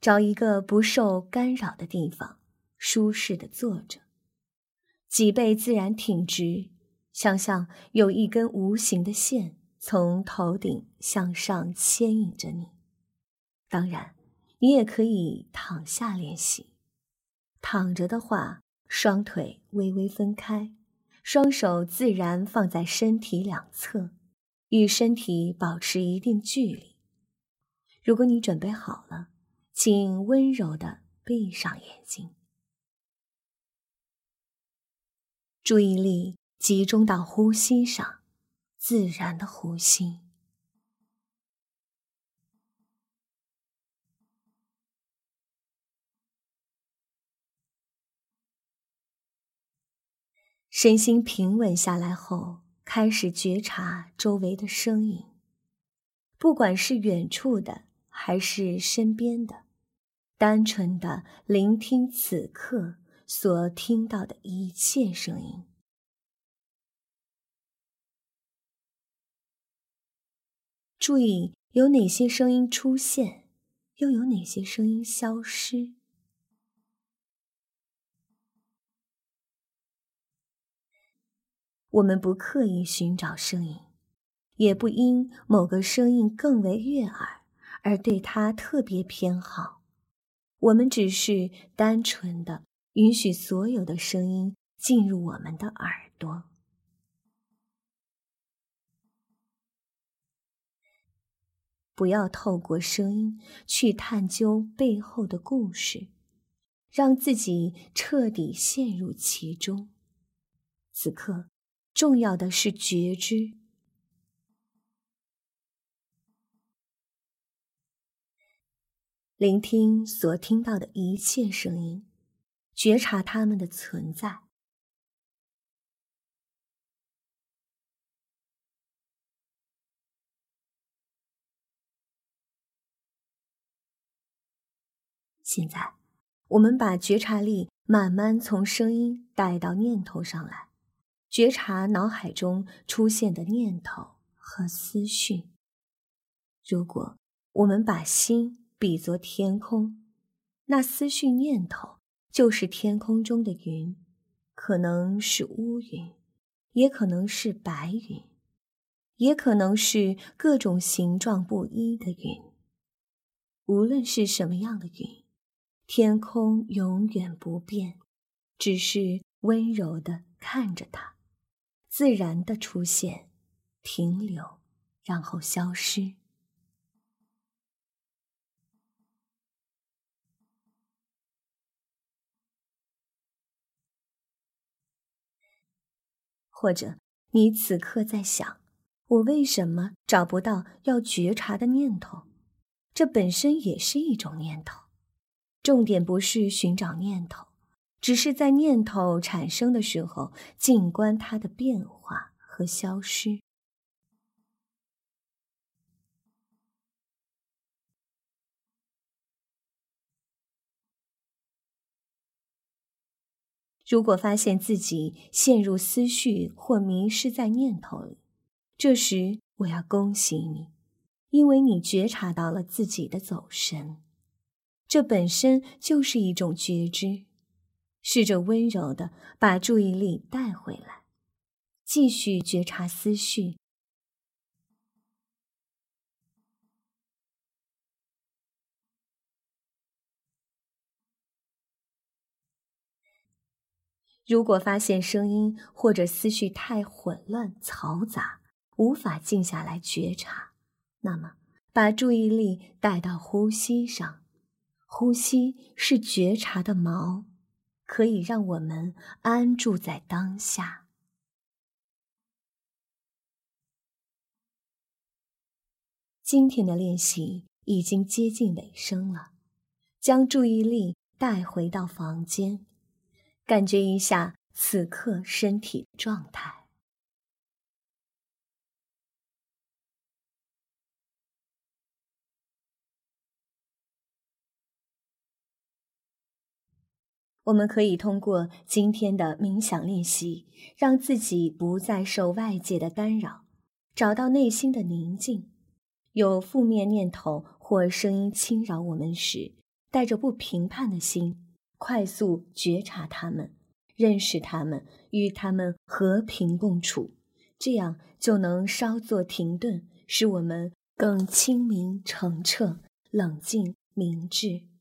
找一个不受干扰的地方，舒适地坐着，脊背自然挺直，想象有一根无形的线从头顶向上牵引着你。当然，你也可以躺下练习。躺着的话，双腿微微分开，双手自然放在身体两侧，与身体保持一定距离。如果你准备好了，请温柔地闭上眼睛，注意力集中到呼吸上，自然的呼吸。身心平稳下来后，开始觉察周围的声音，不管是远处的还是身边的，单纯地聆听此刻所听到的一切声音。注意有哪些声音出现，又有哪些声音消失。我们不刻意寻找声音，也不因某个声音更为悦耳而对它特别偏好。我们只是单纯地允许所有的声音进入我们的耳朵。不要透过声音去探究背后的故事，让自己彻底陷入其中。此刻，重要的是觉知。聆听所听到的一切声音，觉察它们的存在。现在，我们把觉察力慢慢从声音带到念头上来，觉察脑海中出现的念头和思绪。如果我们把心比作天空，那思绪念头就是天空中的云，可能是乌云，也可能是白云，也可能是各种形状不一的云。无论是什么样的云，天空永远不变，只是温柔地看着它，自然地出现，停留，然后消失。或者你此刻在想，我为什么找不到要觉察的念头？这本身也是一种念头。重点不是寻找念头，只是在念头产生的时候，静观它的变化和消失。如果发现自己陷入思绪或迷失在念头里，这时我要恭喜你，因为你觉察到了自己的走神。这本身就是一种觉知。试着温柔地把注意力带回来，继续觉察思绪。如果发现声音或者思绪太混乱嘈杂，无法静下来觉察，那么把注意力带到呼吸上。呼吸是觉察的锚，可以让我们安住在当下。今天的练习已经接近尾声了，将注意力带回到房间，感觉一下此刻身体的状态。我们可以通过今天的冥想练习，让自己不再受外界的干扰，找到内心的宁静。有负面念头或声音侵扰我们时， 带着不评判的心，快速觉察它们，认识它们，与它们和平共处，这样就能稍作停顿，使我们更清明澄澈、冷静明智。